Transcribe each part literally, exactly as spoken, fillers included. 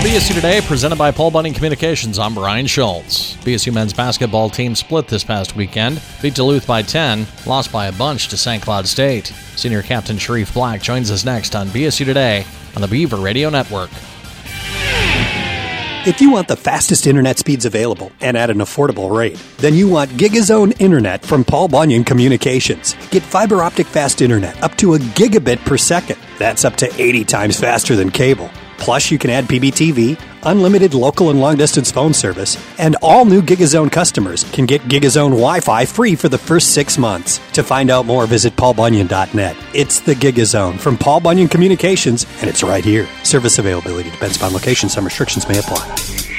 B S U Today, presented by Paul Bunyan Communications. I'm Brian Schultz. B S U men's basketball team split this past weekend, beat Duluth by ten, lost by a bunch to Saint Cloud State. Senior captain Sharif Black joins us next on B S U Today on the Beaver Radio Network. If you want the fastest internet speeds available and at an affordable rate, then you want GigaZone Internet from Paul Bunyan Communications. Get fiber optic fast internet up to a gigabit per second. That's up to eighty times faster than cable. Plus, you can add P B T V, unlimited local and long-distance phone service, and all new GigaZone customers can get GigaZone Wi-Fi free for the first six months. To find out more, visit paul bunyan dot net. It's the GigaZone from Paul Bunyan Communications, and it's right here. Service availability depends upon location. Some restrictions may apply.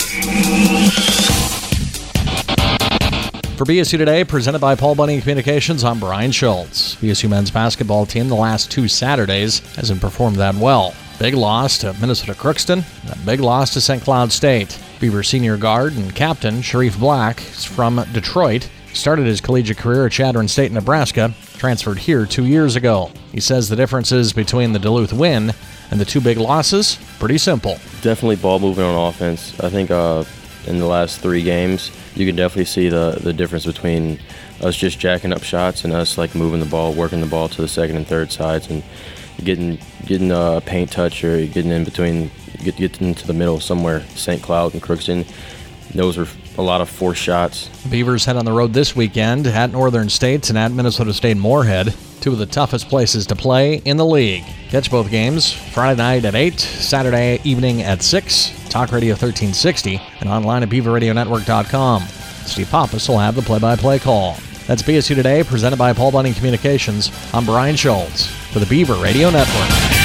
For B S U Today, presented by Paul Bunyan Communications, I'm Brian Schultz. B S U men's basketball team the last two Saturdays hasn't performed that well. Big loss to Minnesota Crookston, and a big loss to Saint Cloud State. Beaver senior guard and captain Sharif Black is from Detroit. Started his collegiate career at Chadron State, Nebraska, transferred here two years ago. He says the differences between the Duluth win and the two big losses, pretty simple. Definitely ball movement on offense. I think uh, in the last three games, you can definitely see the, the difference between us just jacking up shots and us like moving the ball, working the ball to the second and third sides, and getting getting a paint touch or getting in between, get, getting into the middle somewhere. Saint Cloud and Crookston, those were a lot of forced shots. Beavers head on the road this weekend at Northern States and at Minnesota State Moorhead, two of the toughest places to play in the league. Catch both games Friday night at eight, Saturday evening at six, Talk Radio thirteen sixty, and online at beaver radio network dot com. Steve Pappas will have the play-by-play call. That's B S U Today, presented by Paul Bunyan Communications. I'm Brian Schultz for the Beaver Radio Network.